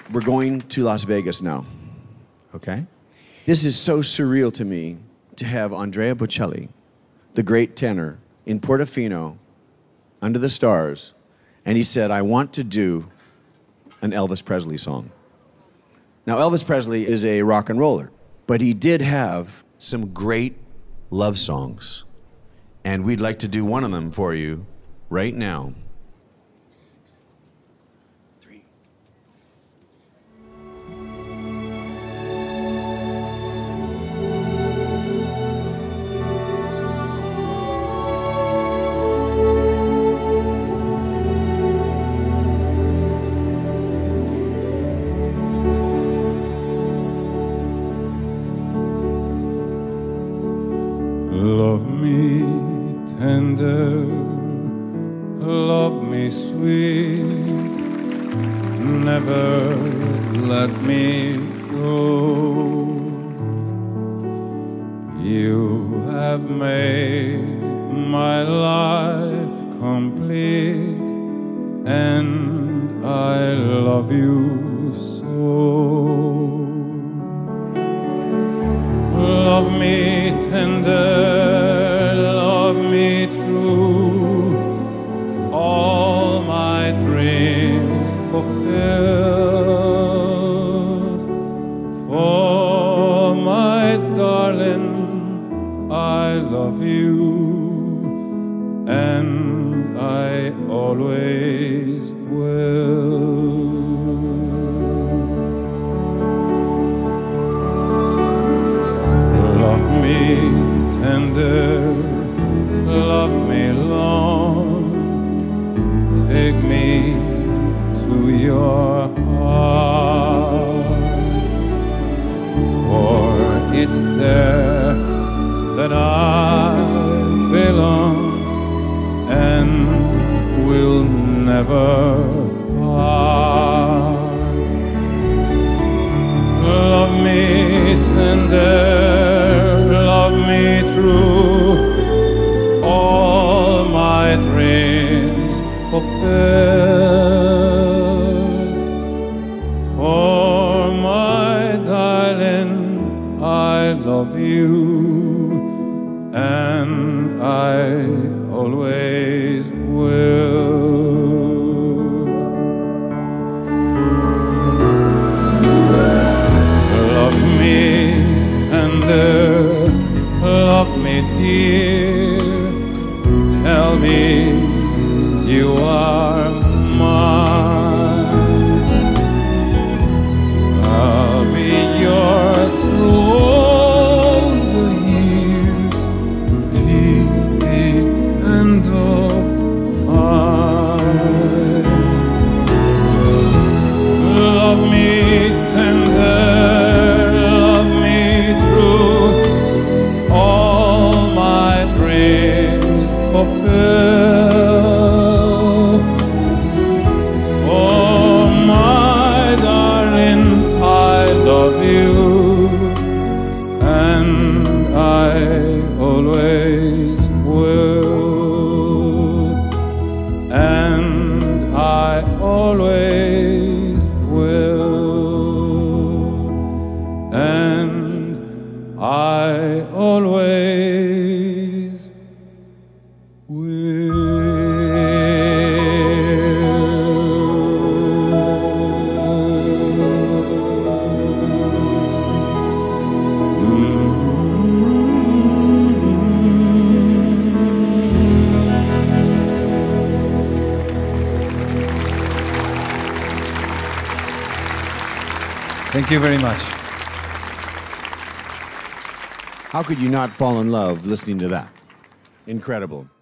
We're going to Las Vegas now, okay? This is so surreal to me to have Andrea Bocelli, the great tenor, in Portofino, under the stars, and he said, I want to do an Elvis Presley song. Now, Elvis Presley is a rock and roller, but he did have some great love songs, and we'd like to do one of them for you right now. Love me tender, love me sweet, never let me go. You have made my life complete, and I love you so. Love me tender, love me true, all my dreams fulfilled. For my darling, I love you, and I always will. Love me tender, love me long, take me to your heart, for it's there that I belong and will never part. Love me tender, love me true, all my dreams fulfilled. For my darling, I love you, and I always will. Love me tender, love me dear, tell me you are mine. I'll be yours through all the years, till the end of time. Love me tender, love me true, all my dreams fulfilled. For my darling, I love you, and I always will, and I always will, and I always will. Thank you very much. How could you not fall in love listening to that? Incredible.